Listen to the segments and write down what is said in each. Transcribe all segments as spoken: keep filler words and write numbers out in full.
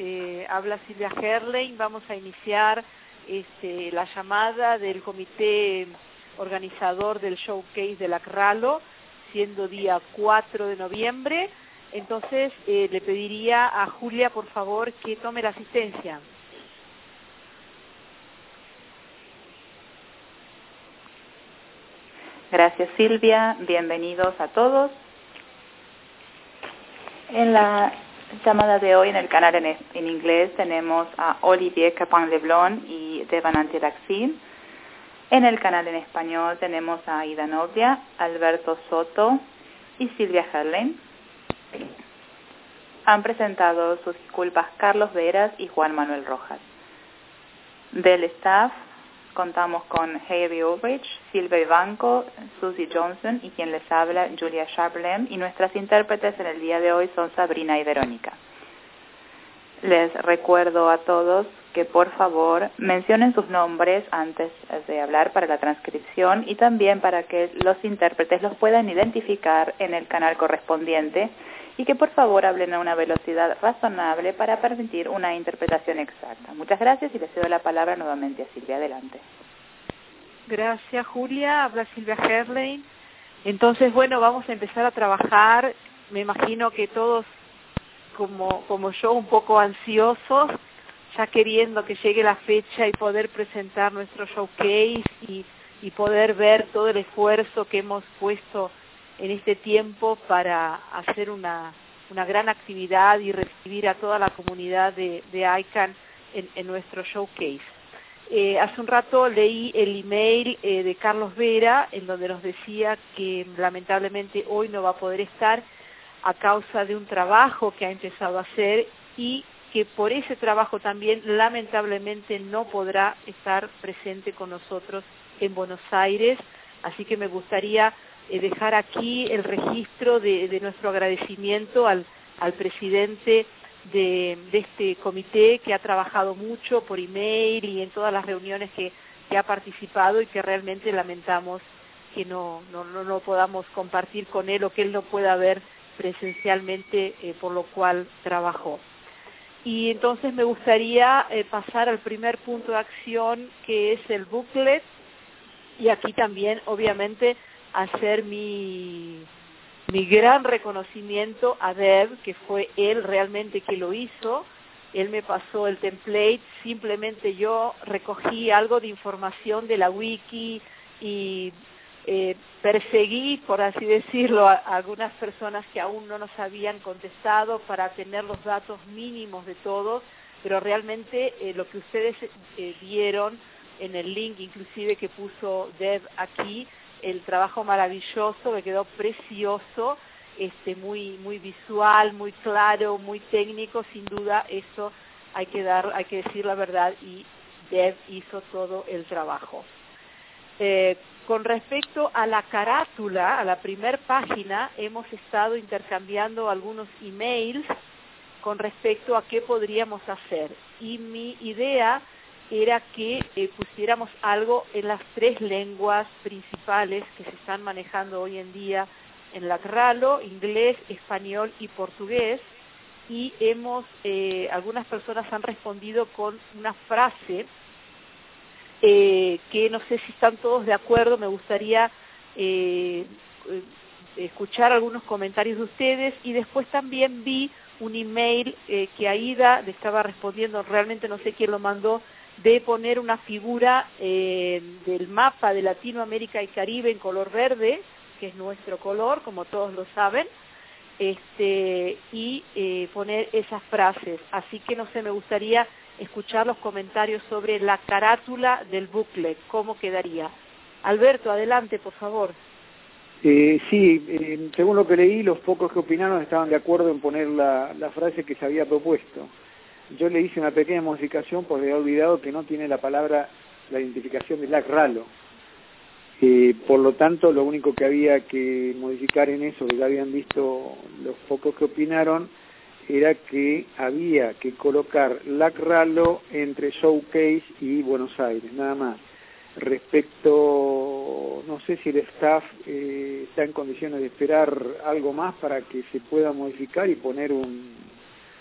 eh, habla Silvia Herlein. Vamos a iniciar este, la llamada del comité organizador del showcase de la CRALO, siendo día cuatro de noviembre. Entonces, eh, le pediría a Julia, por favor, que tome la asistencia. Gracias, Silvia. Bienvenidos a todos. En la llamada de hoy en el canal en, en inglés tenemos a Olivier Capin-Leblon y Devananti Raksin. En el canal en español tenemos a Aida Novia, Alberto Soto y Silvia Herlein. Han presentado sus disculpas Carlos Veras y Juan Manuel Rojas. Del staff contamos con Heidi Ulrich, Silvia Ivanko, Susie Johnson y quien les habla, Julia Sharplem, y nuestras intérpretes en el día de hoy son Sabrina y Verónica. Les recuerdo a todos que por favor mencionen sus nombres antes de hablar para la transcripción y también para que los intérpretes los puedan identificar en el canal correspondiente y que por favor hablen a una velocidad razonable para permitir una interpretación exacta. Muchas gracias y les cedo la palabra nuevamente a Silvia. Adelante. Gracias, Julia. Habla Silvia Herlein. Entonces, bueno, vamos a empezar a trabajar. Me imagino que todos, como, como yo, un poco ansiosos, ya queriendo que llegue la fecha y poder presentar nuestro showcase y, y poder ver todo el esfuerzo que hemos puesto en este tiempo para hacer una, una gran actividad y recibir a toda la comunidad de, de I C A N en, en nuestro showcase. Eh, hace un rato leí el email eh, de Carlos Vera, en donde nos decía que lamentablemente hoy no va a poder estar a causa de un trabajo que ha empezado a hacer y que por ese trabajo también lamentablemente no podrá estar presente con nosotros en Buenos Aires. Así que me gustaría eh, dejar aquí el registro de, de nuestro agradecimiento al, al presidente de, de este comité, que ha trabajado mucho por email y en todas las reuniones que, que ha participado, y que realmente lamentamos que no, no, no, no podamos compartir con él o que él no pueda ver presencialmente, eh, por lo cual trabajó. Y entonces me gustaría eh, pasar al primer punto de acción, que es el booklet, y aquí también obviamente hacer mi, mi gran reconocimiento a Dev, que fue él realmente que lo hizo. Él me pasó el template, simplemente yo recogí algo de información de la wiki y eh, perseguí, por así decirlo, a, a algunas personas que aún no nos habían contestado para tener los datos mínimos de todos, pero realmente eh, lo que ustedes eh, vieron en el link, inclusive que puso Dev aquí, el trabajo maravilloso, que quedó precioso, este, muy, muy visual, muy claro, muy técnico. Sin duda eso hay que dar, hay que decir la verdad, y Dev hizo todo el trabajo. Eh, con respecto a la carátula, a la primer página, hemos estado intercambiando algunos emails con respecto a qué podríamos hacer, y mi idea era que eh, pusiéramos algo en las tres lenguas principales que se están manejando hoy en día en la CRALO: inglés, español y portugués. Y hemos, eh, algunas personas han respondido con una frase eh, que no sé si están todos de acuerdo. Me gustaría eh, escuchar algunos comentarios de ustedes, y después también vi un email eh, que Aida le estaba respondiendo, realmente no sé quién lo mandó, de poner una figura eh, del mapa de Latinoamérica y Caribe en color verde, que es nuestro color, como todos lo saben, este, y eh, poner esas frases. Así que no sé, me gustaría escuchar los comentarios sobre la carátula del booklet, cómo quedaría. Alberto, adelante, por favor. Eh, sí, eh, según lo que leí, los pocos que opinaron estaban de acuerdo en poner la, la frase que se había propuesto. Yo le hice una pequeña modificación porque había olvidado que no tiene la palabra, la identificación de la CRALO. Eh, por lo tanto, lo único que había que modificar en eso, que ya habían visto los pocos que opinaron, era que había que colocar la CRALO entre Showcase y Buenos Aires, nada más. Respecto, no sé si el staff eh, está en condiciones de esperar algo más para que se pueda modificar y poner un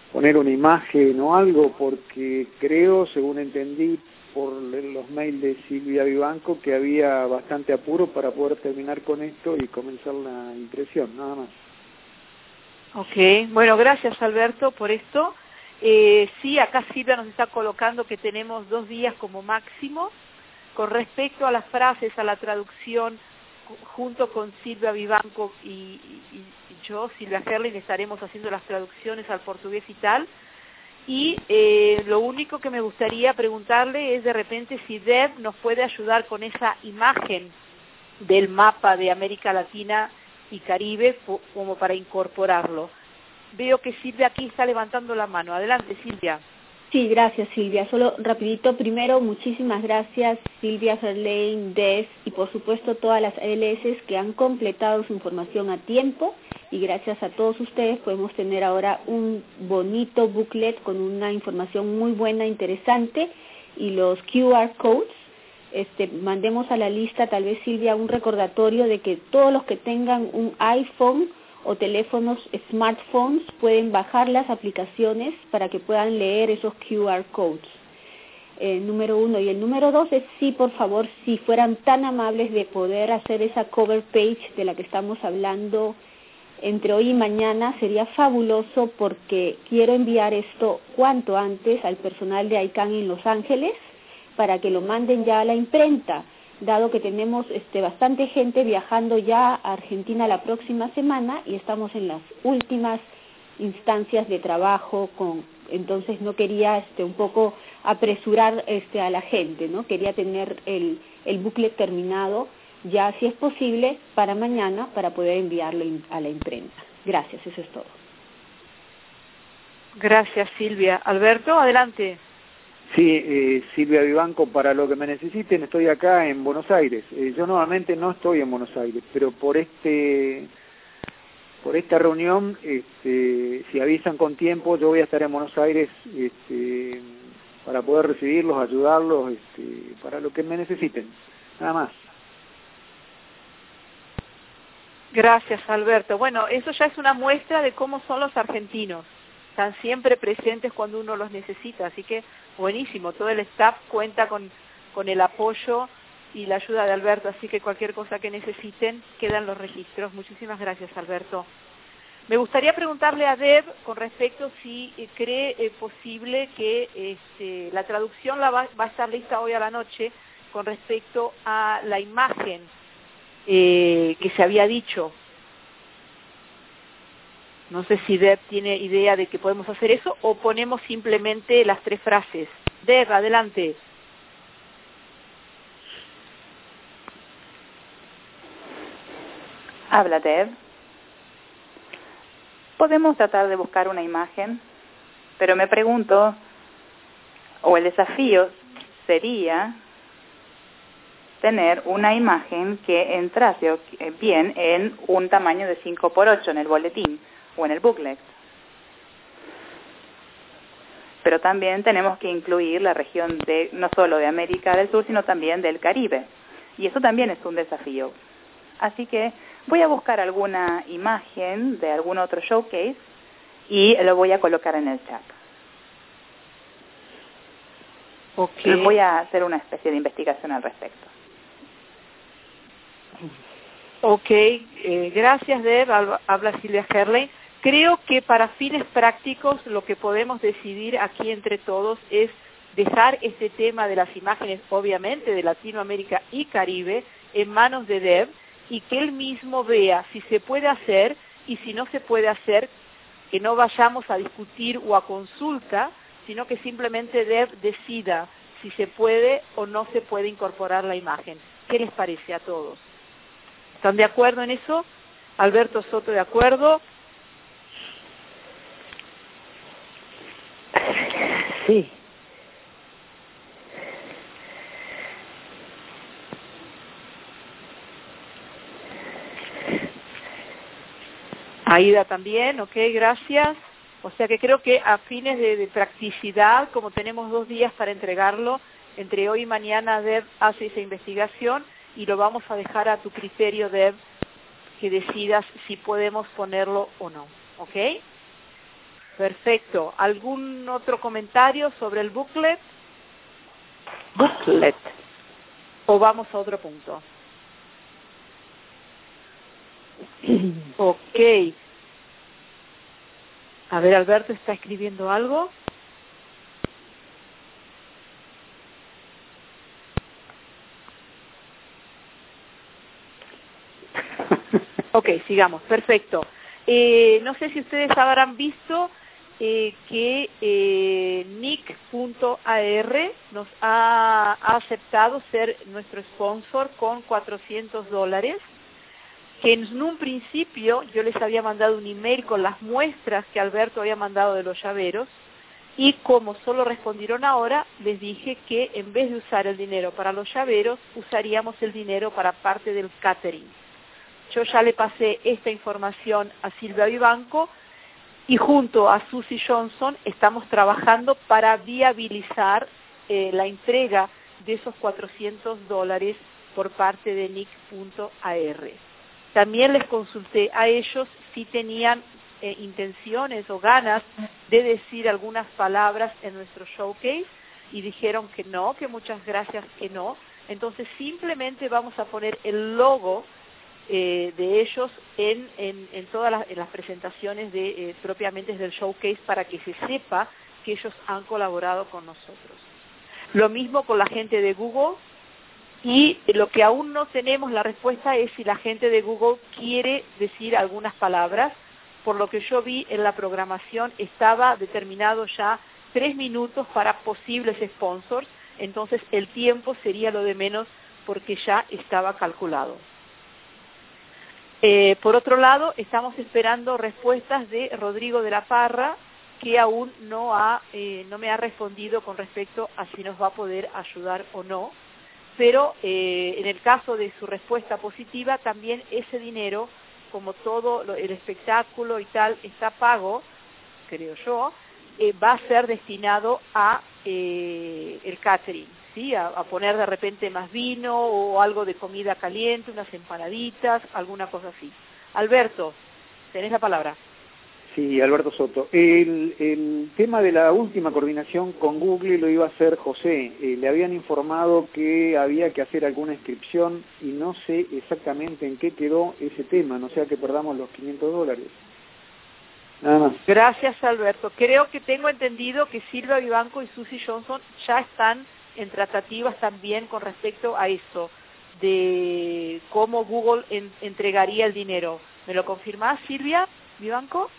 poner una imagen o algo, porque creo, según entendí por los mails de Silvia Vivanco, que había bastante apuro para poder terminar con esto y comenzar la impresión, nada más. Ok, bueno, gracias Alberto por esto. Eh, sí, acá Silvia nos está colocando que tenemos dos días como máximo. Con respecto a las frases, a la traducción, junto con Silvia Vivanco y, y, y yo, Silvia Herlein, estaremos haciendo las traducciones al portugués y tal. Y eh, lo único que me gustaría preguntarle es de repente si Deb nos puede ayudar con esa imagen del mapa de América Latina y Caribe como para incorporarlo. Veo que Silvia aquí está levantando la mano. Adelante, Silvia. Sí, gracias, Silvia. Solo rapidito, primero, muchísimas gracias, Silvia Herlein, Des y por supuesto todas las A L S que han completado su información a tiempo, y gracias a todos ustedes podemos tener ahora un bonito booklet con una información muy buena, interesante, y los Q R codes. Este, mandemos a la lista, tal vez, Silvia, un recordatorio de que todos los que tengan un iPhone o teléfonos smartphones pueden bajar las aplicaciones para que puedan leer esos Q R codes. Eh, número uno. Y el número dos es, sí, por favor, si fueran tan amables de poder hacer esa cover page de la que estamos hablando entre hoy y mañana, sería fabuloso, porque quiero enviar esto cuanto antes al personal de I C A N en Los Ángeles para que lo manden ya a la imprenta, dado que tenemos este, bastante gente viajando ya a Argentina la próxima semana y estamos en las últimas instancias de trabajo, con, entonces no quería este, un poco apresurar este, a la gente, ¿no? Quería tener el, el booklet terminado ya, si es posible, para mañana, para poder enviarlo a la imprenta. Gracias, eso es todo. Gracias, Silvia. Alberto, adelante. Sí, eh, Silvia Vivanco, para lo que me necesiten, estoy acá en Buenos Aires. Eh, yo nuevamente no estoy en Buenos Aires, pero por este por esta reunión, este, si avisan con tiempo, yo voy a estar en Buenos Aires este, para poder recibirlos, ayudarlos, este, para lo que me necesiten, nada más. Gracias, Alberto. Bueno, eso ya es una muestra de cómo son los argentinos. Están siempre presentes cuando uno los necesita, así que buenísimo. Todo el staff cuenta con, con el apoyo y la ayuda de Alberto, así que cualquier cosa que necesiten, quedan los registros. Muchísimas gracias, Alberto. Me gustaría preguntarle a Deb con respecto si eh, cree eh, posible que este, la traducción la va, va a estar lista hoy a la noche con respecto a la imagen eh, que se había dicho. No sé si Deb tiene idea de que podemos hacer eso o ponemos simplemente las tres frases. Deb, adelante. Habla Deb. Podemos tratar de buscar una imagen, pero me pregunto, o el desafío sería tener una imagen que entrase bien en un tamaño de cinco por ocho en el boletín o en el booklet. Pero también tenemos que incluir la región de no solo de América del Sur, sino también del Caribe. Y eso también es un desafío. Así que voy a buscar alguna imagen de algún otro showcase y lo voy a colocar en el chat. Okay. Voy a hacer una especie de investigación al respecto. Ok, eh, gracias Deb, habla Silvia Herlein. Creo que para fines prácticos lo que podemos decidir aquí entre todos es dejar este tema de las imágenes, obviamente de Latinoamérica y Caribe, en manos de Deb, y que él mismo vea si se puede hacer, y si no se puede hacer, que no vayamos a discutir o a consulta, sino que simplemente Deb decida si se puede o no se puede incorporar la imagen. ¿Qué les parece a todos? ¿Están de acuerdo en eso? Alberto Soto, ¿de acuerdo? Sí. Aida también, ok, gracias. O sea que creo que a fines de, de practicidad, como tenemos dos días para entregarlo, entre hoy y mañana Deb hace esa investigación y lo vamos a dejar a tu criterio, Deb, que decidas si podemos ponerlo o no, ¿ok? Perfecto. ¿Algún otro comentario sobre el booklet? Booklet. ¿O vamos a otro punto? Ok. A ver, Alberto está escribiendo algo. Ok, sigamos. Perfecto. Eh, no sé si ustedes habrán visto eh, que eh, Nick punto A R nos ha, ha aceptado ser nuestro sponsor con cuatrocientos dólares, que en un principio yo les había mandado un email con las muestras que Alberto había mandado de los llaveros, y como solo respondieron ahora, les dije que en vez de usar el dinero para los llaveros, usaríamos el dinero para parte del catering. Yo ya le pasé esta información a Silvia Vivanco y junto a Susie Johnson estamos trabajando para viabilizar eh, la entrega de esos cuatrocientos dólares por parte de Nick punto A R. También les consulté a ellos si tenían eh, intenciones o ganas de decir algunas palabras en nuestro showcase y dijeron que no, que muchas gracias que no. Entonces simplemente vamos a poner el logo Eh, de ellos en, en, en todas las, en las presentaciones de, eh, propiamente del showcase, para que se sepa que ellos han colaborado con nosotros. Lo mismo con la gente de Google, y lo que aún no tenemos la respuesta es si la gente de Google quiere decir algunas palabras. Por lo que yo vi en la programación estaba determinado ya tres minutos para posibles sponsors, entonces el tiempo sería lo de menos porque ya estaba calculado. Eh, por otro lado, estamos esperando respuestas de Rodrigo de la Parra, que aún no, ha, eh, no me ha respondido con respecto a si nos va a poder ayudar o no, pero eh, en el caso de su respuesta positiva, también ese dinero, como todo lo, el espectáculo y tal, está pago, creo yo, eh, va a ser destinado a eh, el catering. ¿Sí? A, a poner de repente más vino o algo de comida caliente, unas empanaditas, alguna cosa así. Alberto, tenés la palabra. Sí, Alberto Soto. El, el tema de la última coordinación con Google lo iba a hacer José. Eh, le habían informado que había que hacer alguna inscripción y no sé exactamente en qué quedó ese tema, no sea que perdamos los quinientos dólares. Nada más. Gracias, Alberto. Creo que tengo entendido que Silvia Vivanco y Susie Johnson ya están en tratativas también con respecto a eso, de cómo Google en, entregaría el dinero. ¿Me lo confirmás, Silvia Vivanco?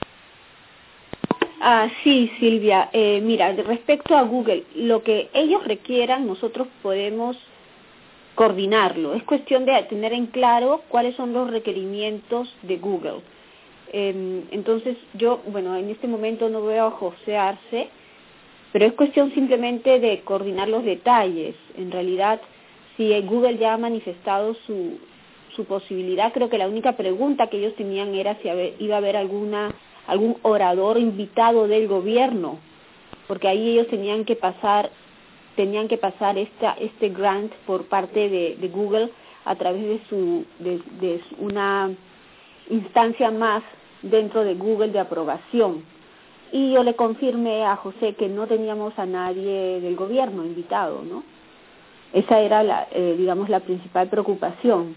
Ah, sí, Silvia. Eh, mira, respecto a Google, lo que ellos requieran, nosotros podemos coordinarlo. Es cuestión de tener en claro cuáles son los requerimientos de Google. Eh, entonces, yo, bueno, en este momento no veo a José Arce, pero es cuestión simplemente de coordinar los detalles. En realidad, si Google ya ha manifestado su, su posibilidad, creo que la única pregunta que ellos tenían era si iba a haber alguna algún orador invitado del gobierno, porque ahí ellos tenían que pasar tenían que pasar esta, este grant por parte de, de Google a través de su de, de una instancia más dentro de Google de aprobación. Y yo le confirmé a José que no teníamos a nadie del gobierno invitado, ¿no? Esa era, la, eh, digamos, la principal preocupación.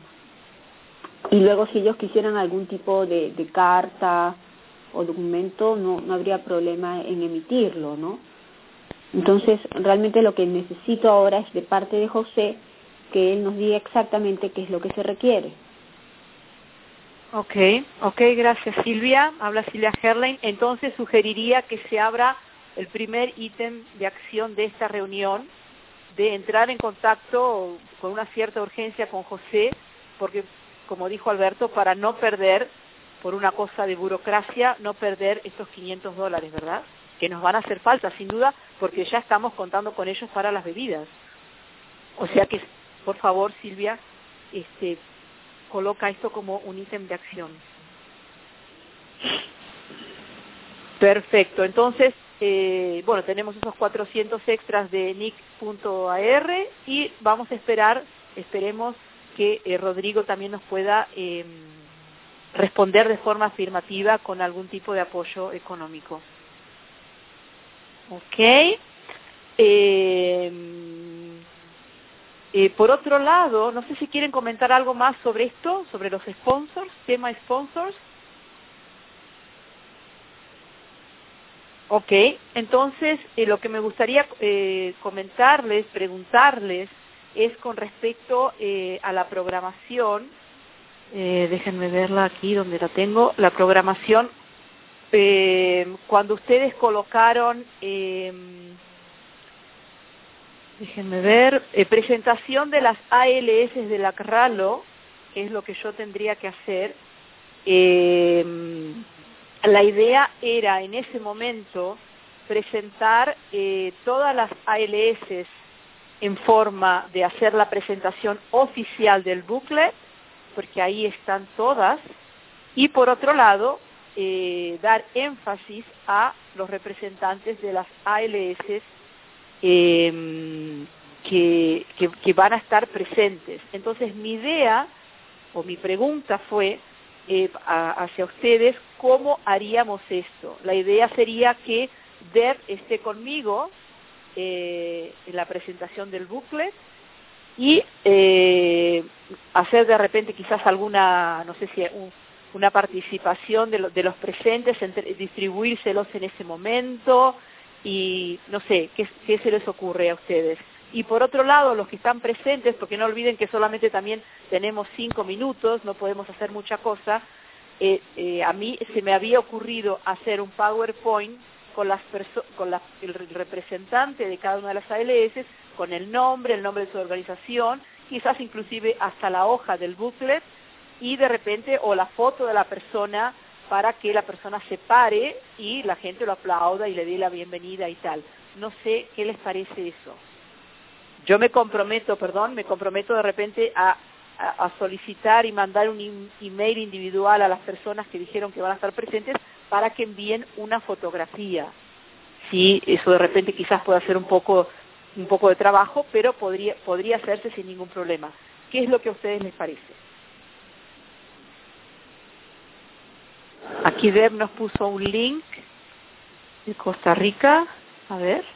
Y luego si ellos quisieran algún tipo de, de carta o documento, no, no habría problema en emitirlo, ¿no? Entonces, realmente lo que necesito ahora es de parte de José que él nos diga exactamente qué es lo que se requiere. Ok, ok, gracias Silvia. Habla Silvia Herlein. Entonces sugeriría que se abra el primer ítem de acción de esta reunión, de entrar en contacto con una cierta urgencia con José, porque, como dijo Alberto, para no perder, por una cosa de burocracia, no perder estos quinientos dólares, ¿verdad? Que nos van a hacer falta, sin duda, porque ya estamos contando con ellos para las bebidas. O sea que, por favor, Silvia, este... coloca esto como un ítem de acción. Perfecto. Entonces, eh, bueno, tenemos esos cuatrocientos extras de Nick punto A R y vamos a esperar, esperemos que eh, Rodrigo también nos pueda eh, responder de forma afirmativa con algún tipo de apoyo económico. Ok. Eh, eh, por otro lado, no sé si quieren comentar algo más sobre esto, sobre los sponsors, tema sponsors. Ok, entonces eh, lo que me gustaría eh, comentarles, preguntarles, es con respecto eh, a la programación. Eh, déjenme verla aquí donde la tengo. La programación, eh, cuando ustedes colocaron, eh, déjenme ver, eh, presentación de las A L S de la CRALO, que es lo que yo tendría que hacer. Eh, la idea era en ese momento presentar eh, todas las A L S en forma de hacer la presentación oficial del booklet, porque ahí están todas, y por otro lado, eh, dar énfasis a los representantes de las A L S eh, que, que, que van a estar presentes. Entonces mi idea, o mi pregunta fue eh, a, hacia ustedes, ¿cómo haríamos esto? La idea sería que Deb esté conmigo eh, en la presentación del booklet, y eh, hacer de repente quizás alguna, no sé si un, una participación de, lo, de los presentes, entre, distribuírselos en ese momento, y no sé, ¿qué, qué se les ocurre a ustedes? Y por otro lado, los que están presentes, porque no olviden que solamente también tenemos cinco minutos, no podemos hacer mucha cosa, eh, eh, a mí se me había ocurrido hacer un PowerPoint con, las con la, el representante de cada una de las A L S, con el nombre, el nombre de su organización, quizás inclusive hasta la hoja del booklet, y de repente, o la foto de la persona, para que la persona se pare y la gente lo aplauda y le dé la bienvenida y tal. No sé qué les parece eso. Yo me comprometo, perdón, me comprometo de repente a, a, a solicitar y mandar un email individual a las personas que dijeron que van a estar presentes para que envíen una fotografía. Sí, eso de repente quizás pueda ser un poco un poco de trabajo, pero podría podría hacerse sin ningún problema. ¿Qué es lo que a ustedes les parece? Aquí Deb nos puso un link de Costa Rica. A ver.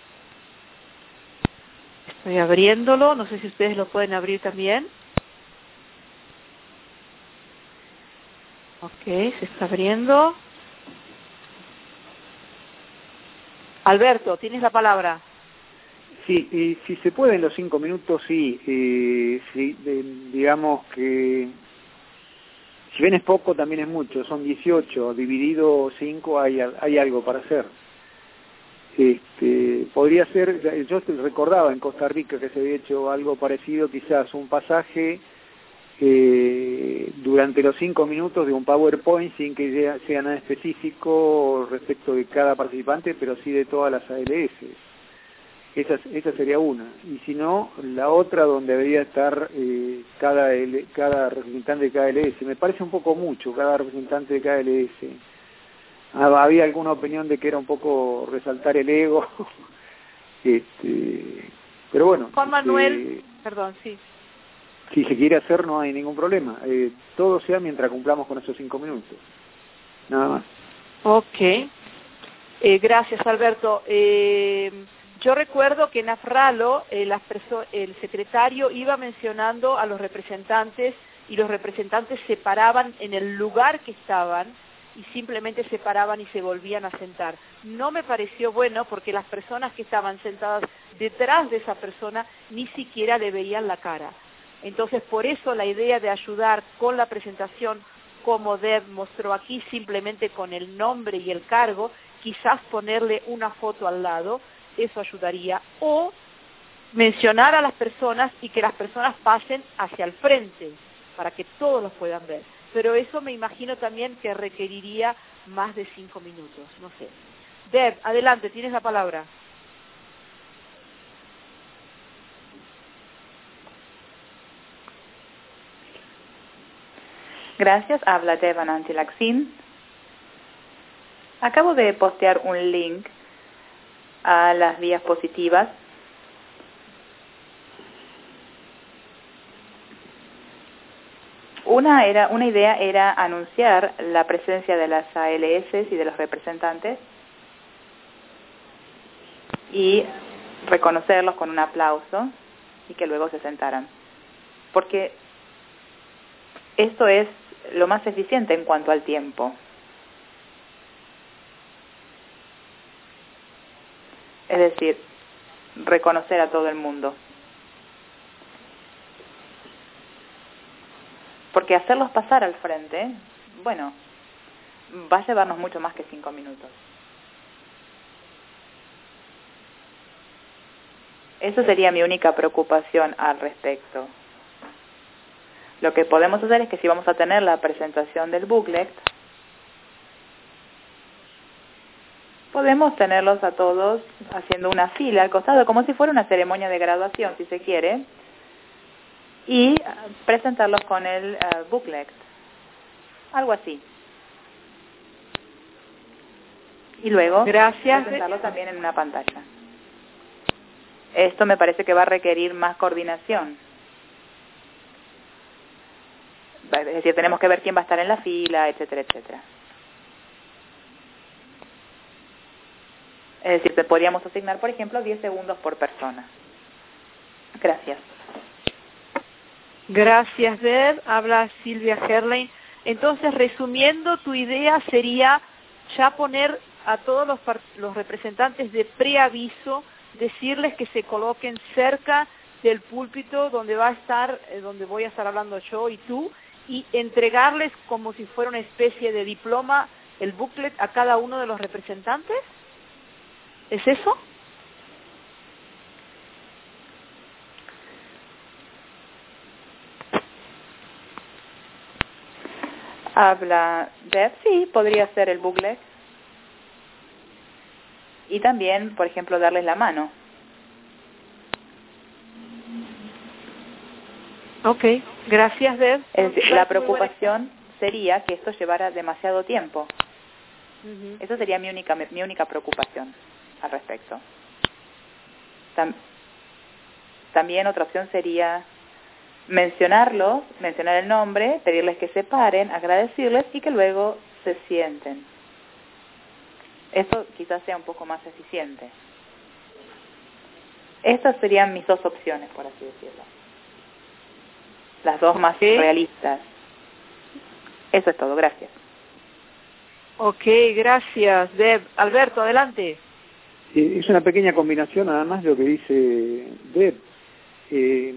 Estoy abriéndolo. No sé si ustedes lo pueden abrir también. Ok, se está abriendo. Alberto, tienes la palabra. Sí, y si se puede en los cinco minutos, sí, eh, sí de, digamos que si bien es poco, también es mucho, son dieciocho, dividido cinco hay, hay algo para hacer. Este, podría ser, yo recordaba en Costa Rica que se había hecho algo parecido, quizás un pasaje eh, durante los cinco minutos de un PowerPoint sin que sea nada específico respecto de cada participante, pero sí de todas las A L S. Esa, esa sería una. Y si no, la otra donde debería estar eh, cada, L, cada representante de cada L S. Me parece un poco mucho cada representante de cada L S. Ah, había alguna opinión de que era un poco resaltar el ego. este, pero bueno. Juan Manuel, este, perdón, sí. Si se quiere hacer no hay ningún problema. Eh, todo sea mientras cumplamos con esos cinco minutos. Nada más. Ok. Eh, gracias, Alberto. Eh, yo recuerdo que en AFRALO eh, las el secretario iba mencionando a los representantes y los representantes se paraban en el lugar que estaban y simplemente se paraban y se volvían a sentar. No me pareció bueno porque las personas que estaban sentadas detrás de esa persona ni siquiera le veían la cara. Entonces, por eso la idea de ayudar con la presentación, como Deb mostró aquí, simplemente con el nombre y el cargo, quizás ponerle una foto al lado, eso ayudaría. O mencionar a las personas y que las personas pasen hacia el frente, para que todos los puedan ver. Pero eso me imagino también que requeriría más de cinco minutos, no sé. Deb, adelante, tienes la palabra. Gracias, habla Deb Anantilaxin. Acabo de postear un link a las diapositivas. Una, era, una idea era anunciar la presencia de las A L S y de los representantes y reconocerlos con un aplauso y que luego se sentaran. Porque esto es lo más eficiente en cuanto al tiempo. Es decir, reconocer a todo el mundo. Porque hacerlos pasar al frente, bueno, va a llevarnos mucho más que cinco minutos. Eso sería mi única preocupación al respecto. Lo que podemos hacer es que si vamos a tener la presentación del booklet, podemos tenerlos a todos haciendo una fila al costado, como si fuera una ceremonia de graduación, si se quiere, y presentarlos con el uh, booklet. Algo así. Y luego Gracias. presentarlo también en una pantalla. Esto me parece que va a requerir más coordinación. Es decir, tenemos que ver quién va a estar en la fila, etcétera, etcétera. Es decir, te podríamos asignar, por ejemplo, diez segundos por persona. Gracias. Gracias, Deb. Habla Silvia Herlein. Entonces, resumiendo, tu idea sería ya poner a todos los, los representantes de preaviso, decirles que se coloquen cerca del púlpito donde va a estar, eh, donde voy a estar hablando yo y tú, y entregarles como si fuera una especie de diploma, el booklet a cada uno de los representantes. ¿Es eso? Habla Deb, sí, podría ser el booklet. Y también, por ejemplo, darles la mano. Ok, gracias, Deb. Es decir, la preocupación sería que esto llevara demasiado tiempo. Uh-huh. Eso sería mi única mi única preocupación al respecto. Tam También otra opción sería mencionarlos, mencionar el nombre, pedirles que se paren, agradecerles y que luego se sienten. Esto quizás sea un poco más eficiente. Estas serían mis dos opciones, por así decirlo. Las dos más okay. realistas. Eso es todo, gracias. Ok, gracias, Deb. Alberto, adelante. Eh, es una pequeña combinación, nada más, de lo que dice Deb. Eh,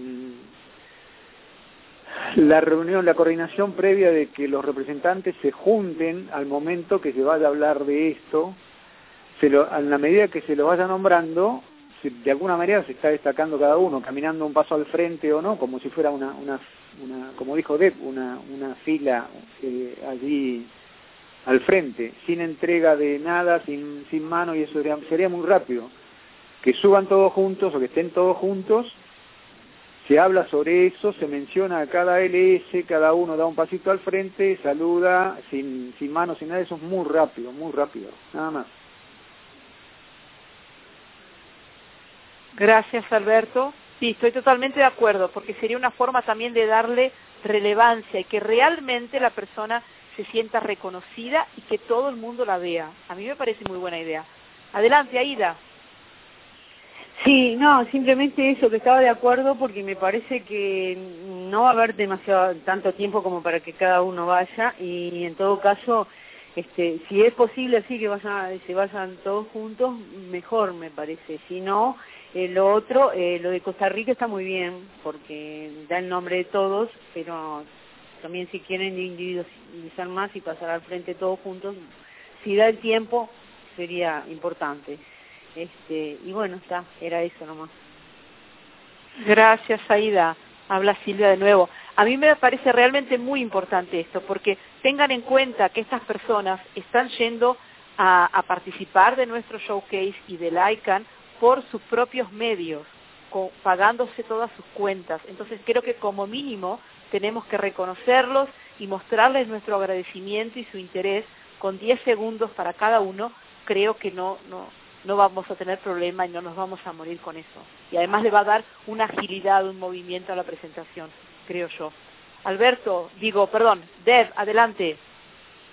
la reunión, la coordinación previa de que los representantes se junten al momento que se vaya a hablar de esto, se lo, a la medida que se lo vaya nombrando, se, de alguna manera se está destacando cada uno, caminando un paso al frente o no, como si fuera una, una, una como dijo Deb, una, una fila eh, allí al frente, sin entrega de nada, sin, sin mano, y eso sería, sería muy rápido. Que suban todos juntos o que estén todos juntos, se habla sobre eso, se menciona a cada L S, cada uno da un pasito al frente, saluda, sin, sin mano, sin nada, eso es muy rápido, muy rápido, nada más. Gracias, Alberto. Sí, estoy totalmente de acuerdo, porque sería una forma también de darle relevancia y que realmente la persona se sienta reconocida y que todo el mundo la vea. A mí me parece muy buena idea. Adelante, Aida. Sí, no, simplemente eso, que estaba de acuerdo porque me parece que no va a haber demasiado tanto tiempo como para que cada uno vaya y en todo caso, este, si es posible así que vayan, se vayan todos juntos, mejor me parece. Si no, eh, lo otro, eh, lo de Costa Rica está muy bien porque da el nombre de todos, pero también si quieren individualizar más y pasar al frente todos juntos, si da el tiempo sería importante. Este, y bueno, está, era eso nomás. Gracias, Aida. Habla Silvia de nuevo. A mí me parece realmente muy importante esto, porque tengan en cuenta que estas personas están yendo a, a participar de nuestro showcase y del I C A N por sus propios medios, con, pagándose todas sus cuentas. Entonces creo que como mínimo tenemos que reconocerlos y mostrarles nuestro agradecimiento y su interés con diez segundos para cada uno. Creo que no... no no vamos a tener problema y no nos vamos a morir con eso. Y además le va a dar una agilidad, un movimiento a la presentación, creo yo. Alberto, digo, perdón, Deb, adelante.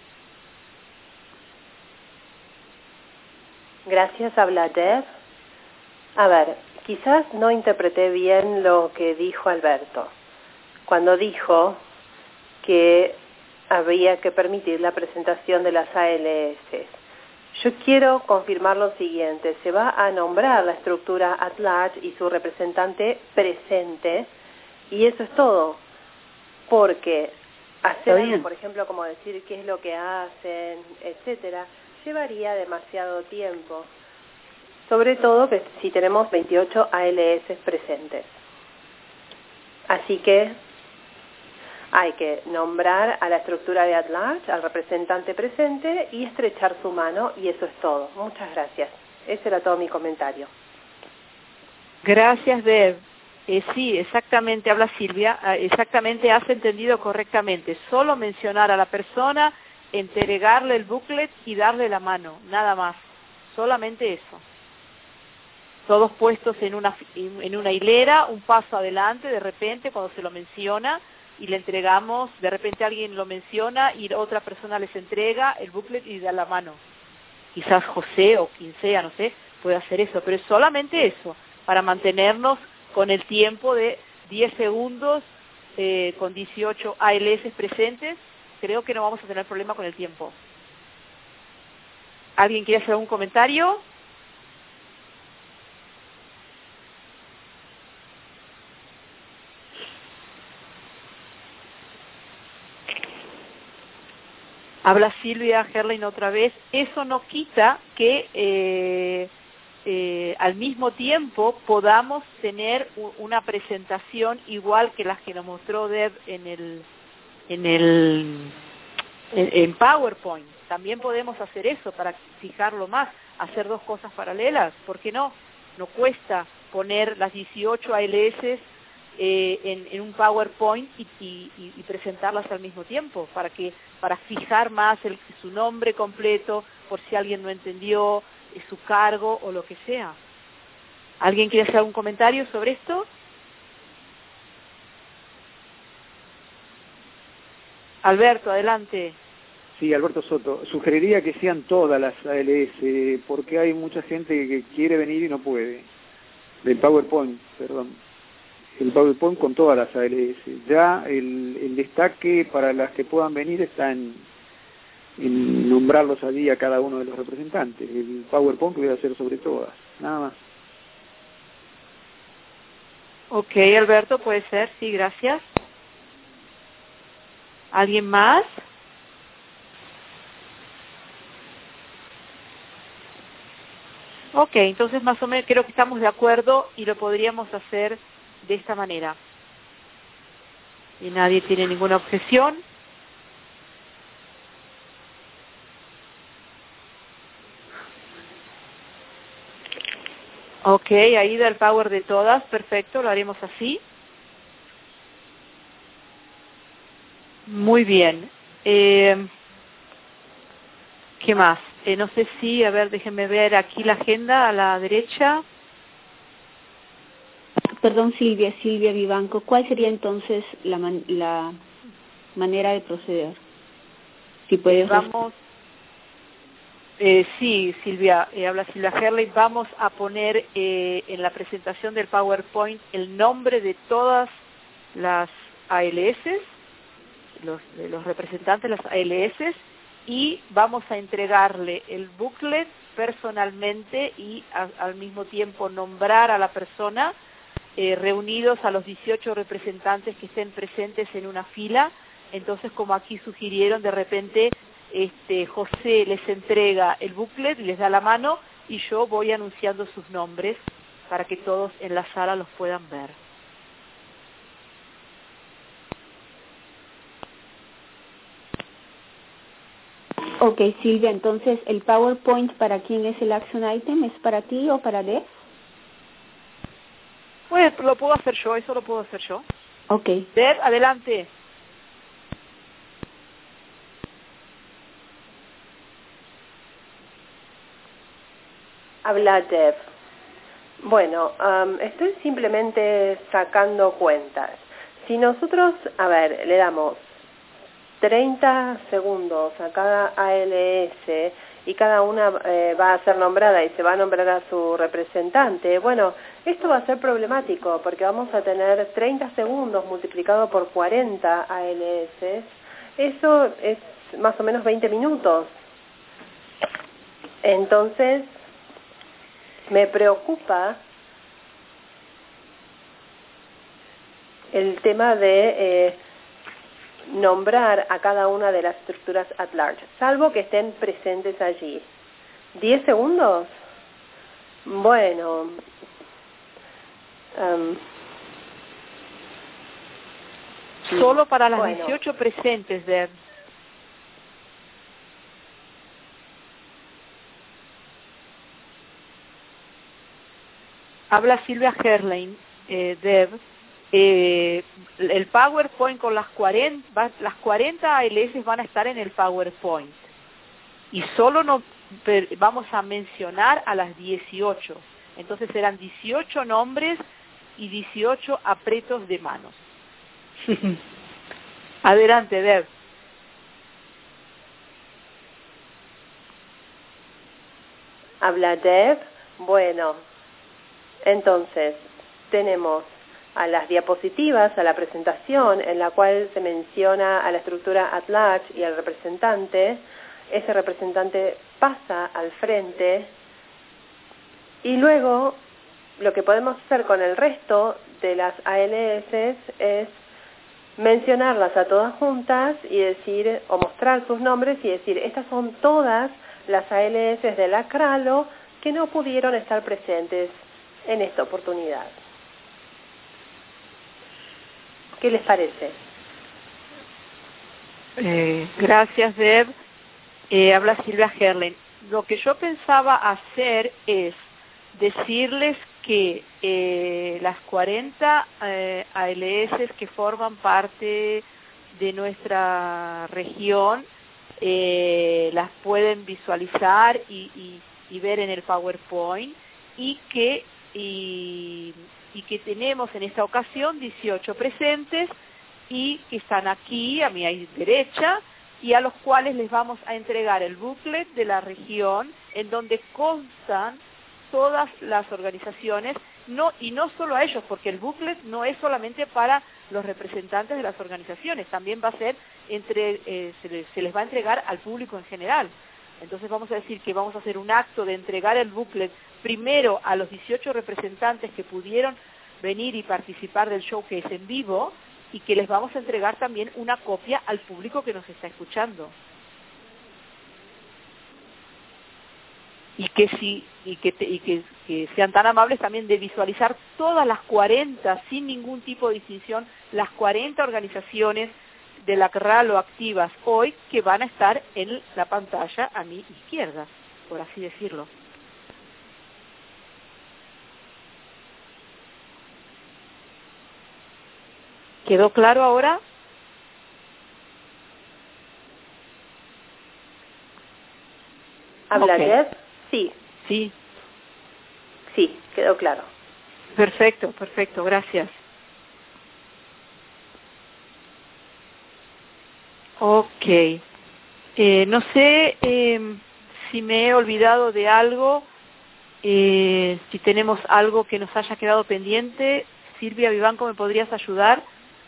Gracias, habla Deb. A ver, quizás no interpreté bien lo que dijo Alberto, cuando dijo que había que permitir la presentación de las A L S. Yo quiero confirmar lo siguiente: se va a nombrar la estructura at large y su representante presente, y eso es todo, porque hacer algo, por ejemplo, como decir qué es lo que hacen, etcétera, llevaría demasiado tiempo, sobre todo si tenemos veintiocho A L S presentes. Así que hay que nombrar a la estructura de at large, al representante presente, y estrechar su mano, y eso es todo. Muchas gracias. Ese era todo mi comentario. Gracias, Deb. Eh, sí, exactamente, habla Silvia, eh, exactamente, has entendido correctamente. Solo mencionar a la persona, entregarle el booklet y darle la mano, nada más. Solamente eso. Todos puestos en una, en una hilera, un paso adelante, de repente, cuando se lo menciona, y le entregamos, de repente alguien lo menciona y otra persona les entrega el booklet y da la mano. Quizás José o quien sea, no sé, puede hacer eso, pero es solamente eso, para mantenernos con el tiempo de diez segundos, eh, con dieciocho A L S presentes. Creo que no vamos a tener problema con el tiempo. ¿Alguien quiere hacer algún comentario? Habla Silvia Herlein otra vez. Eso no quita que eh, eh, al mismo tiempo podamos tener una presentación igual que las que nos mostró Deb en el en el en, en PowerPoint. También podemos hacer eso para fijarlo más, hacer dos cosas paralelas. ¿Por qué no? No cuesta poner las dieciocho A L S Eh, en, en un PowerPoint y, y, y presentarlas al mismo tiempo, para que para fijar más el, su nombre completo, por si alguien no entendió, eh, su cargo o lo que sea. ¿Alguien quiere hacer algún comentario sobre esto? Alberto, adelante. Sí, Alberto Soto. Sugeriría que sean todas las A L S, porque hay mucha gente que quiere venir y no puede. Del PowerPoint, perdón. El PowerPoint con todas las A L S. Ya el, el destaque para las que puedan venir está en, en nombrarlos allí a cada uno de los representantes. El PowerPoint que voy a hacer sobre todas, nada más. Ok, Alberto, puede ser, sí, gracias. ¿Alguien más? Ok, entonces más o menos creo que estamos de acuerdo y lo podríamos hacer de esta manera. Y nadie tiene ninguna objeción. Ok, ahí da el power de todas, perfecto, lo haremos así. Muy bien. Eh, ¿Qué más? Eh, no sé si, a ver, déjenme ver aquí la agenda a la derecha. Perdón, Silvia, Silvia Vivanco, ¿cuál sería entonces la, man, la manera de proceder? Si puedes. Vamos, eh, sí, Silvia, eh, habla Silvia Herlein, vamos a poner eh, en la presentación del PowerPoint el nombre de todas las A L S, los, de los representantes de las A L S, y vamos a entregarle el booklet personalmente y a, al mismo tiempo nombrar a la persona, Eh, reunidos a los dieciocho representantes que estén presentes en una fila. Entonces, como aquí sugirieron, de repente este, José les entrega el booklet, les da la mano y yo voy anunciando sus nombres para que todos en la sala los puedan ver. Ok, Silvia, entonces, ¿el PowerPoint para quién es el action item? ¿Es para ti o para Deb? Pues lo puedo hacer yo, eso lo puedo hacer yo. Ok. Deb, adelante. Habla Deb. Bueno, um, estoy simplemente sacando cuentas. Si nosotros, a ver, le damos treinta segundos a cada A L S y cada una eh, va a ser nombrada y se va a nombrar a su representante, bueno, esto va a ser problemático porque vamos a tener treinta segundos multiplicado por cuarenta A L S. Eso es más o menos veinte minutos. Entonces, me preocupa el tema de eh, nombrar a cada una de las estructuras at large, salvo que estén presentes allí. ¿Diez segundos? Bueno. Um, Solo para las bueno. dieciocho presentes, Deb. Habla Silvia Herlein, eh, Deb. Eh, el PowerPoint con las cuarenta, las cuarenta A L S van a estar en el PowerPoint. Y solo nos vamos a mencionar a las dieciocho. Entonces serán dieciocho nombres y dieciocho apretos de manos. Adelante, Deb. Habla Deb. Bueno, entonces tenemos a las diapositivas, a la presentación en la cual se menciona a la estructura at large y al representante. Ese representante pasa al frente y luego lo que podemos hacer con el resto de las A L S es mencionarlas a todas juntas y decir, o mostrar sus nombres y decir, estas son todas las A L S de la CRALO que no pudieron estar presentes en esta oportunidad. ¿Qué les parece? Eh, gracias, Deb. Eh, habla Silvia Herlein. Lo que yo pensaba hacer es decirles que eh, las cuarenta eh, A L S que forman parte de nuestra región eh, las pueden visualizar y, y, y ver en el PowerPoint y que y, y que tenemos en esta ocasión dieciocho presentes y que están aquí a mi derecha y a los cuales les vamos a entregar el booklet de la región en donde constan todas las organizaciones, no y no solo a ellos, porque el booklet no es solamente para los representantes de las organizaciones, también va a ser entre eh, se, les, se les va a entregar al público en general. Entonces vamos a decir que vamos a hacer un acto de entregar el booklet primero a los dieciocho representantes que pudieron venir y participar del showcase en vivo y que les vamos a entregar también una copia al público que nos está escuchando. Y que sí y que, te, y que, que sean tan amables también de visualizar todas las cuarenta, sin ningún tipo de distinción, las cuarenta organizaciones de la CRALO activas hoy que van a estar en la pantalla a mi izquierda, por así decirlo. ¿Quedó claro ahora? ¿Habla Okay. Jeff? Sí. Sí. Sí, quedó claro. Perfecto, perfecto, gracias. Ok. Eh, no sé eh, si me he olvidado de algo, eh, si tenemos algo que nos haya quedado pendiente. Silvia Vivanco, ¿me podrías ayudar?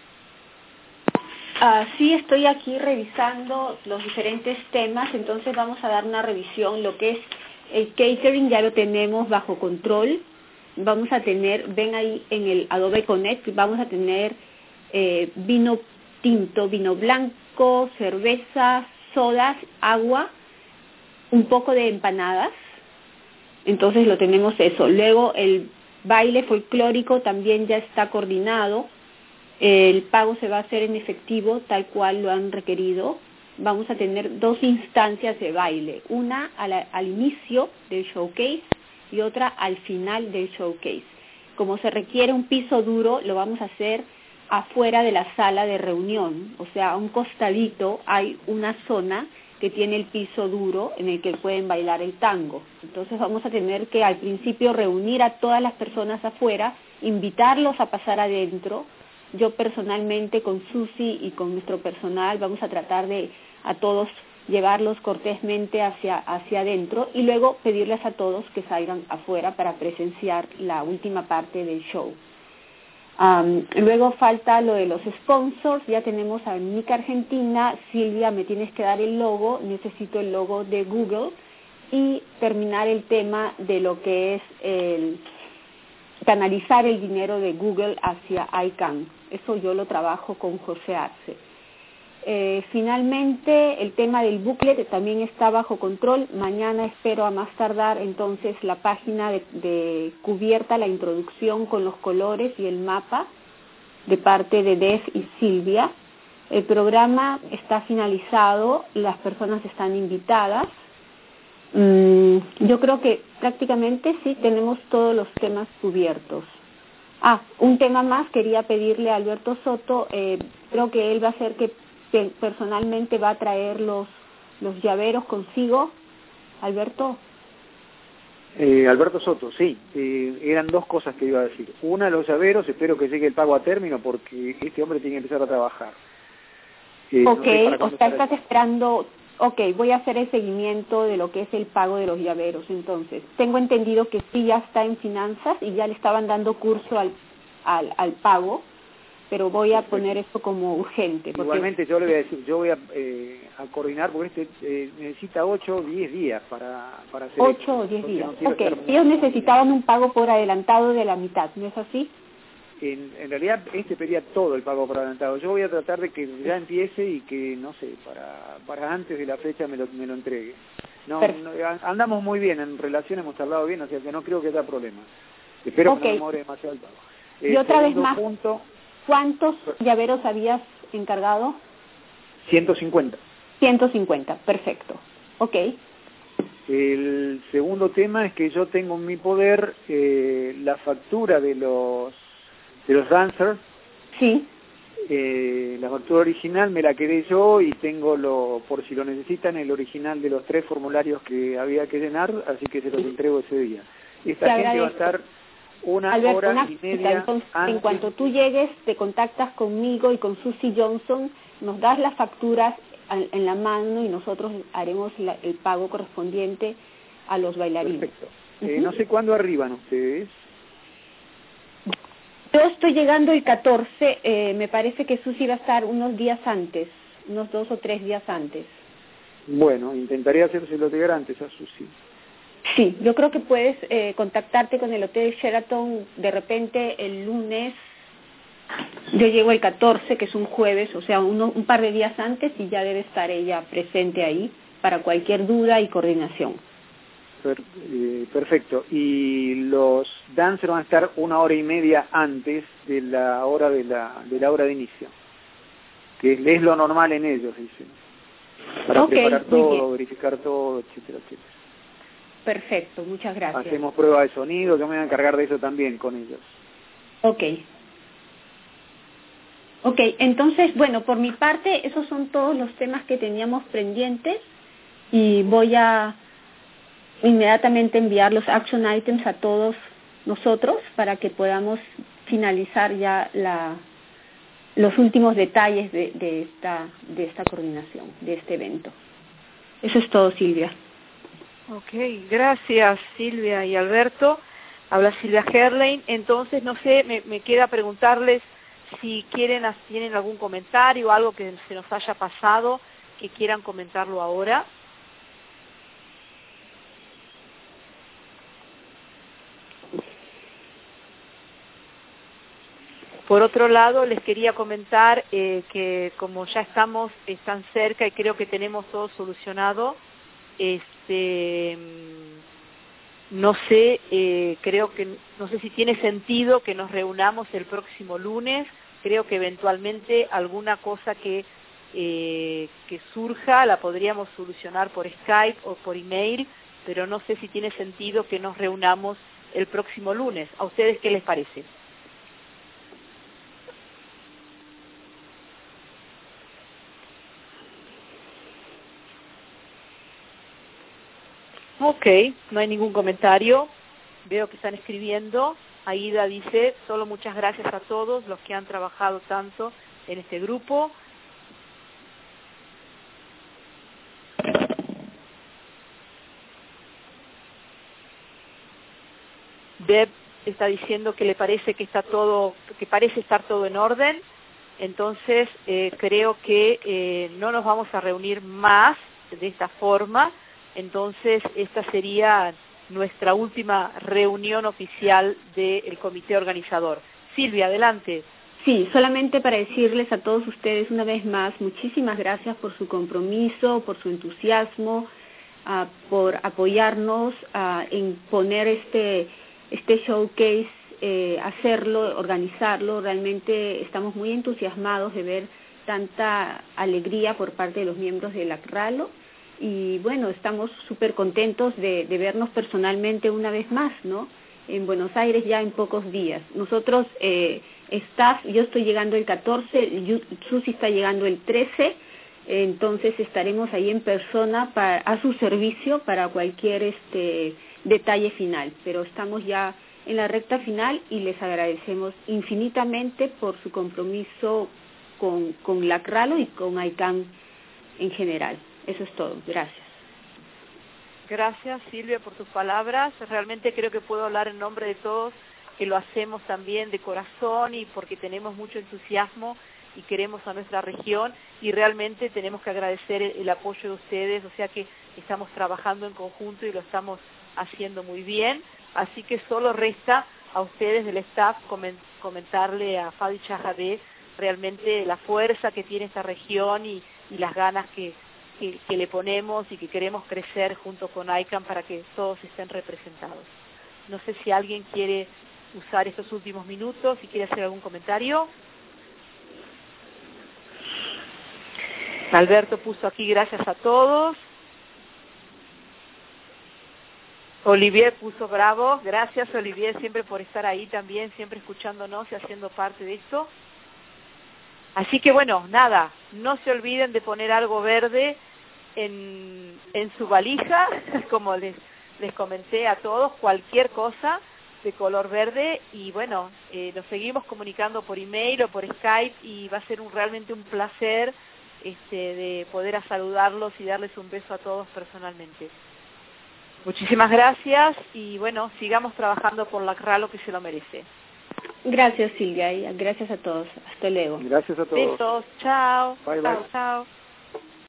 Uh, sí, estoy aquí revisando los diferentes temas, entonces vamos a dar una revisión. Lo que es el catering ya lo tenemos bajo control. Vamos a tener, ven ahí en el Adobe Connect, vamos a tener eh, vino tinto, vino blanco, cerveza, sodas, agua, un poco de empanadas. Entonces lo tenemos eso. Luego el baile folclórico también ya está coordinado. El pago se va a hacer en efectivo tal cual lo han requerido. Vamos a tener dos instancias de baile, una al, al inicio del showcase y otra al final del showcase. Como se requiere un piso duro, lo vamos a hacer afuera de la sala de reunión, o sea, a un costadito hay una zona que tiene el piso duro en el que pueden bailar el tango. Entonces vamos a tener que al principio reunir a todas las personas afuera, invitarlos a pasar adentro. Yo personalmente con Susi y con nuestro personal vamos a tratar de a todos llevarlos cortésmente hacia, hacia adentro y luego pedirles a todos que salgan afuera para presenciar la última parte del show. Um, luego falta lo de los sponsors, ya tenemos a Mica Argentina. Silvia, me tienes que dar el logo, necesito el logo de Google y terminar el tema de lo que es el canalizar el dinero de Google hacia I C A N. Eso yo lo trabajo con José Arce. Eh, finalmente, el tema del booklet también está bajo control. Mañana espero a más tardar entonces la página de, de cubierta, la introducción con los colores y el mapa de parte de Def y Silvia. El programa está finalizado, las personas están invitadas. Mm, yo creo que prácticamente sí tenemos todos los temas cubiertos. Ah, un tema más, quería pedirle a Alberto Soto, eh, creo que él va a ser que personalmente va a traer los, los llaveros consigo. Alberto. Eh, Alberto Soto, sí, eh, eran dos cosas que iba a decir. Una, los llaveros, espero que llegue el pago a término porque este hombre tiene que empezar a trabajar. Eh, ok, no o sea, estás esperando, ok, voy a hacer el seguimiento de lo que es el pago de los llaveros. Entonces, tengo entendido que sí ya está en finanzas y ya le estaban dando curso al, al, al pago, pero voy a poner esto como urgente. Porque... Igualmente yo le voy a decir, yo voy a, eh, a coordinar porque este eh, necesita ocho o diez días para, para hacer ocho o diez días, no ok. Ellos necesitaban un pago por adelantado de la mitad, ¿no es así? En, en realidad este pedía todo el pago por adelantado. Yo voy a tratar de que ya empiece y que, no sé, para, para antes de la fecha me lo, me lo entregue. No, no, andamos muy bien, en relación hemos hablado bien, o sea que no creo que haya problema. Espero okay. que no demore demasiado el pago. Eh, y otra vez más, punto, ¿cuántos llaveros habías encargado? ciento cincuenta. ciento cincuenta, perfecto. Ok. El segundo tema es que yo tengo en mi poder eh, la factura de los de los dancers. Sí. Eh, la factura original me la quedé yo y tengo, lo por si lo necesitan, el original de los tres formularios que había que llenar, así que se los entrego ese día. Esta te gente agradezco. va a estar una Alberto, hora una y media entonces, antes. En cuanto tú llegues, te contactas conmigo y con Susie Johnson, nos das las facturas en la mano y nosotros haremos la, el pago correspondiente a los bailarines. Perfecto. Eh, uh-huh. No sé cuándo arriban ustedes. Yo estoy llegando el catorce, eh, me parece que Susi va a estar unos días antes, unos dos o tres días antes. Bueno, intentaré hacérselo llegar antes a Susi. Sí, yo creo que puedes eh, contactarte con el Hotel Sheraton de repente el lunes. Yo llego el catorce, que es un jueves, o sea, uno, un par de días antes y ya debe estar ella presente ahí para cualquier duda y coordinación. Per, eh, perfecto. Y los dancers van a estar una hora y media antes de la hora de la, de la hora de inicio, que es lo normal en ellos, dicen, para okay, preparar todo, verificar todo, etcétera, etcétera. Perfecto, muchas gracias. Hacemos prueba de sonido, que me voy a encargar de eso también con ellos. Ok. Ok, entonces, bueno, por mi parte, esos son todos los temas que teníamos pendientes y voy a inmediatamente enviar los action items a todos nosotros para que podamos finalizar ya la, los últimos detalles de, de, esta, de esta coordinación, de este evento. Eso es todo, Silvia. Ok, gracias Silvia y Alberto. Habla Silvia Herlein. Entonces, no sé, me, me queda preguntarles si quieren, tienen algún comentario o algo que se nos haya pasado, que quieran comentarlo ahora. Por otro lado, les quería comentar eh, que como ya estamos tan cerca y creo que tenemos todo solucionado, este, no sé, eh, creo que no sé si tiene sentido que nos reunamos el próximo lunes. Creo que eventualmente alguna cosa que eh, que surja la podríamos solucionar por Skype o por email, pero no sé si tiene sentido que nos reunamos el próximo lunes. ¿A ustedes qué les parece? Ok, no hay ningún comentario. Veo que están escribiendo. Aida dice, solo muchas gracias a todos los que han trabajado tanto en este grupo. Deb está diciendo que le parece que está todo, que parece estar todo en orden. Entonces eh, creo que eh, no nos vamos a reunir más de esta forma. Entonces esta sería nuestra última reunión oficial del comité organizador. Silvia, adelante. Sí, solamente para decirles a todos ustedes una vez más, muchísimas gracias por su compromiso, por su entusiasmo, uh, por apoyarnos uh, en poner este, este showcase, eh, hacerlo, organizarlo. Realmente estamos muy entusiasmados de ver tanta alegría por parte de los miembros del ACRALO y bueno, estamos súper contentos de, de vernos personalmente una vez más, ¿no? En Buenos Aires ya en pocos días. Nosotros, eh, staff, yo estoy llegando el catorce, Susi está llegando el trece, entonces estaremos ahí en persona para, a su servicio para cualquier este detalle final, pero estamos ya en la recta final y les agradecemos infinitamente por su compromiso con, con la ACRALO y con ICANN en general. Eso es todo. Gracias. Gracias, Silvia, por tus palabras. Realmente creo que puedo hablar en nombre de todos, que lo hacemos también de corazón y porque tenemos mucho entusiasmo y queremos a nuestra región y realmente tenemos que agradecer el, el apoyo de ustedes, o sea que estamos trabajando en conjunto y lo estamos haciendo muy bien, así que solo resta a ustedes del staff comentarle a Fadi Chajadé realmente la fuerza que tiene esta región y, y las ganas que Que, que le ponemos y que queremos crecer junto con ICANN para que todos estén representados. No sé si alguien quiere usar estos últimos minutos, si quiere hacer algún comentario. Alberto puso aquí gracias a todos. Olivier puso bravo. Gracias, Olivier, siempre por estar ahí también, siempre escuchándonos y haciendo parte de esto. Así que bueno, nada, no se olviden de poner algo verde en, en su valija, como les, les comenté a todos, cualquier cosa de color verde y bueno, eh, nos seguimos comunicando por email o por Skype y va a ser un, realmente un placer este, de poder a saludarlos y darles un beso a todos personalmente. Muchísimas gracias y bueno, sigamos trabajando por la ACRALO que se lo merece. Gracias, Silvia, y gracias a todos. Hasta luego. Gracias a todos. Besos, chao. Bye, bye. Chao, chao.